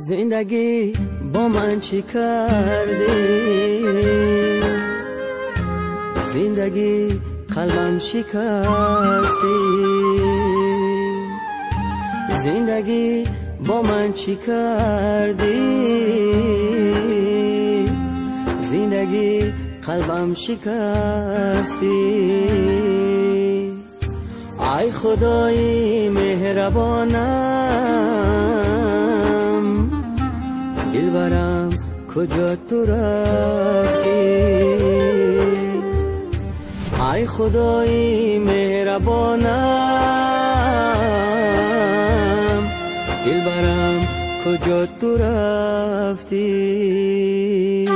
زندگی با من چی کردی؟ زندگی قلبم شکستی. زندگی با من چی کردی؟ زندگی قلبم شکستی. ای خدای مهربانم، دلبرم کجا تو رفتی؟ ای خدای مهربانم، دلبرم کجا تو رفتی؟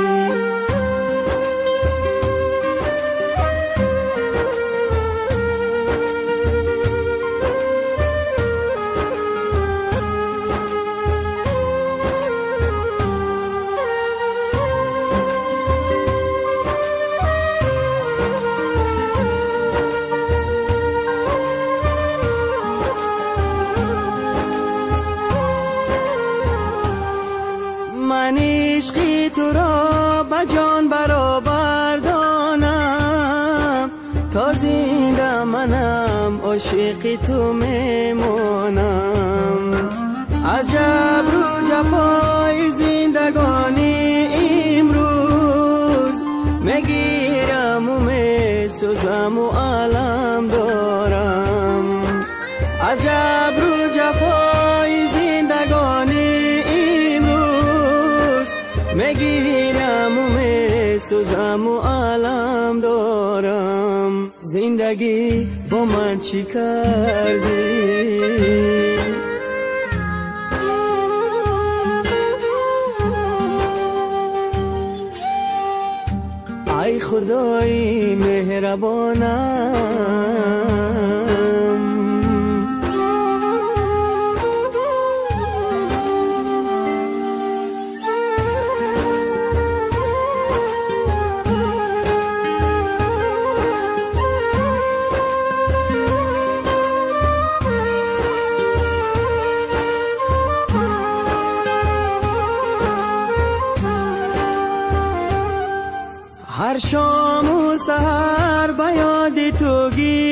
من عشقی تو را به جان برابر دانم، تا زنده منم عاشق تو میمانم. از جبر و جفای زندگانی امروز میگیرم و میسوزم و علم دارم. از جبر و جفای زندگانی میگیرم و میسوزم و علم دارم. زندگی با من چی کردی؟ ای خدای مهربانم، هر شام و سحر به یاد تو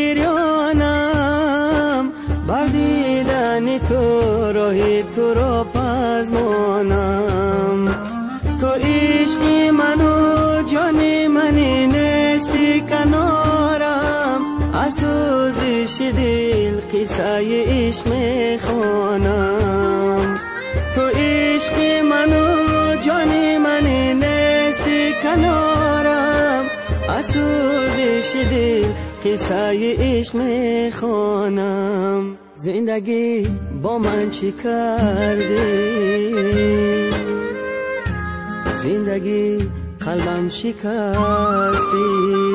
گریانم، بر دیدن تو راه تو را پزمانم. تو عشق منو جان منی نیستی کنارم، از سوزش دل قصه عشق میخوانم. تو عشق منو جان منی نیستی کنارم، از سوزش دل قصه عشق میخوانم. زندگی با من چی کردی؟ زندگی قلبم شکستی.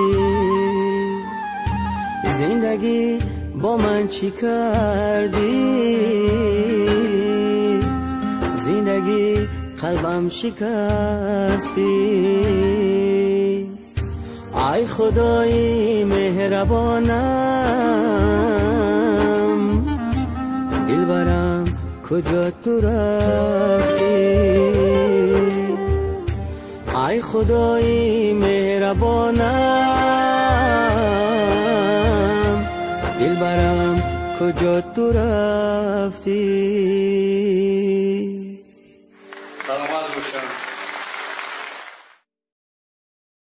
زندگی با من چی کردی؟ زندگی قلبم شکستی. ای خدای مهربانم، دلبرم کجا تو رفتی؟ ای خدای مهربانم، دلبرم کجا تو رفتی؟